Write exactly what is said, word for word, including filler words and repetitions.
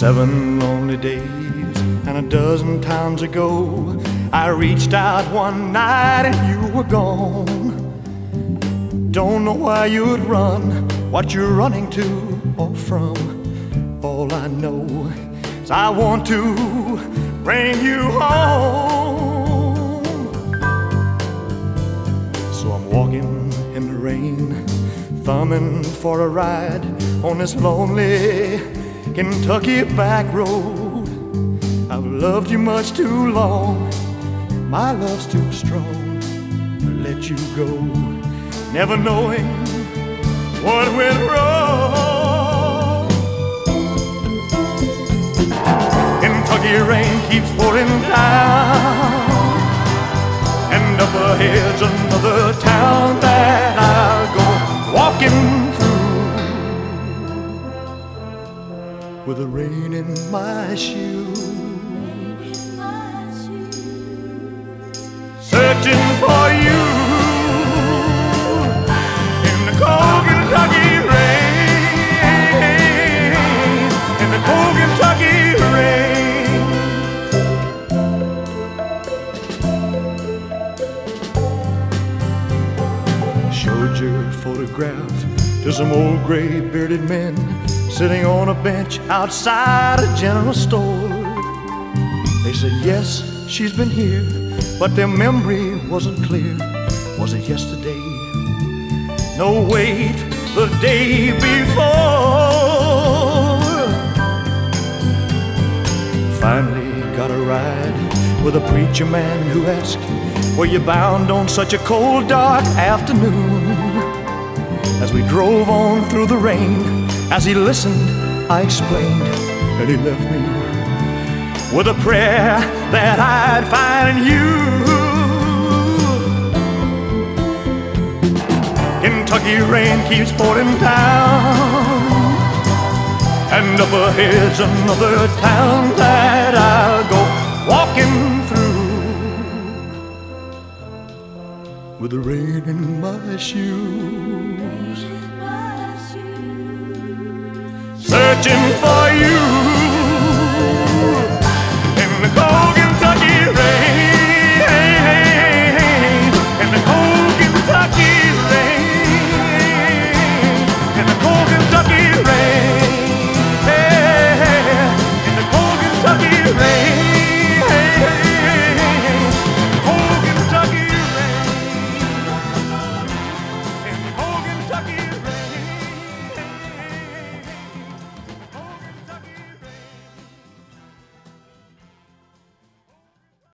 Seven lonely days and a dozen towns ago, I reached out one night and you were gone. Don't know why you'd run, what you're running to or from. All I know is I want to bring you home. So I'm walking in the rain, thumbing for a ride on this lonely Kentucky back road. I've loved you much too long, my love's too strong to let you go, never knowing what went wrong. Kentucky rain keeps pouring down, and up ahead's another town that I'll go walking through, with the rain in my shoes, searching for you in the cold Kentucky rain, in the cold Kentucky rain. Showed your photograph to some old gray bearded men sitting on a bench outside a general store. They said, yes, she's been here, but their memory wasn't clear. Was it yesterday? No, wait, the day before. Finally got a ride with a preacher man who asked, were you bound on such a cold, dark afternoon? As we drove on through the rain, as he listened, I explained, and he left me with a prayer that I'd find you. Kentucky rain keeps pouring down, and up ahead's another town that I'll go walking through, with the rain in my shoes, searching for you